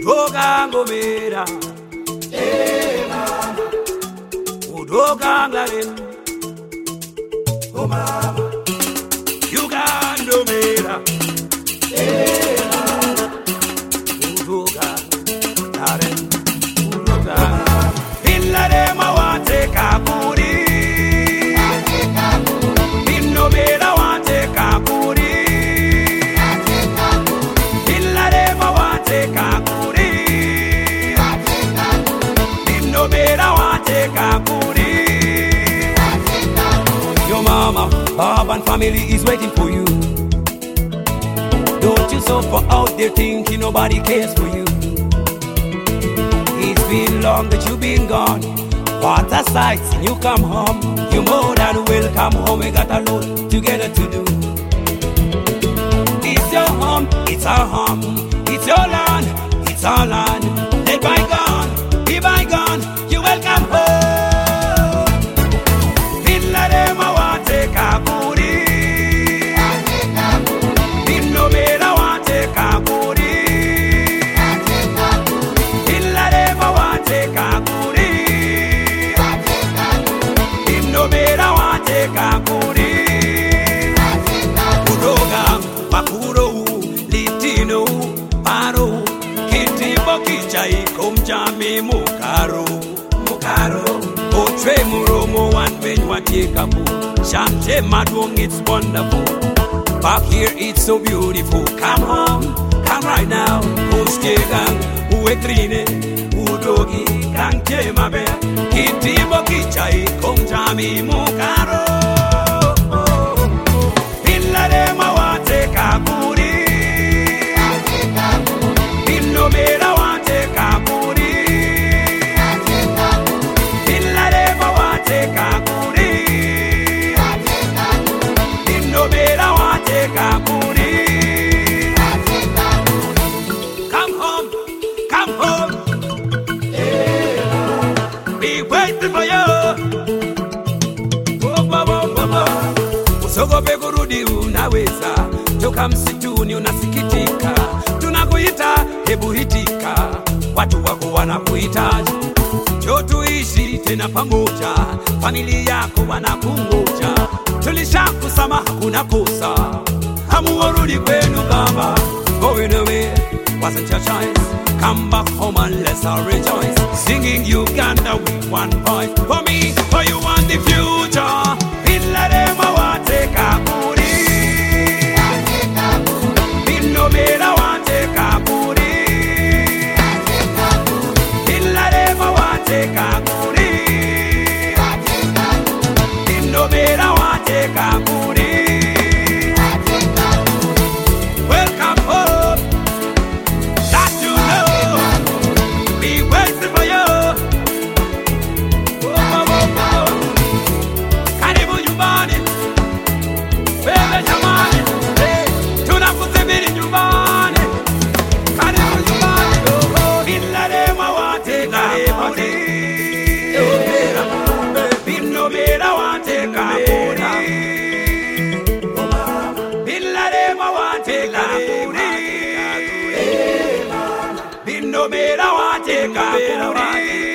Udoga ngomera mama Udoga ngaren Oh mama Uganda mera mama Udoga ngaren Udoga Illare mawate kaburi Inno mera wate kaburi Illare mawate kaburi Inno mera wate kaburi Your mama, Bob and family is waiting for you. Don't you suffer out there thinking nobody cares for you. It's been long that you've been gone. What a sight when you come home. You're more than welcome home. We got a lot together to do. It's your home, it's our home. It's your land, it's our land. Let bygone, be bygone. You're welcome home. Illare mawate kaburi. Inno mera wate kaburi. Illare mawate kaburi. Inno mera wate kaburi. Udoga makuro litino paro kitibo kichai komjami mukaro Otre muromo one when what take a book. Shamte madwong, it's wonderful. Back here it's so beautiful. Come home, come right now. Ustegang, uetrine, udogi, kanke mabe. Kitibo kichai komjami mukaro. Illare mawate kaburi. Inno mera wate kaburi. Illare mawate kaburi. Inno mera wate kaburi. Come home, come home. We waiting for you. Oh, mama. Usogope kurudi unaweza. Toka msituni unasikitika. Tunakuita hebu hitika. Watu wako wanakuhitaji. Njoo tuishi tena pamoja. Familia yako wanakungoja. Tulishakusama hakuna kosa. Hamuwarudi kwenu baba. Going away wasn't your choice. Come back home and let's all rejoice. Singing Uganda with one voice. For me, for you want the future. Illare mawate kaburi. Inno mera wate kaburi. Illare mawate kaburi. Inno mera wate kaburi. Welcome home. That you know. We waiting for you. Oh. Karibu nyumbani. Wewe jamani. Tunakusubiri nyumbani. Karibu nyumbani. Illare mawate kaburi. Inno mera wate kaburi. Illare mawate kaburi. Inno mera wate kaburi.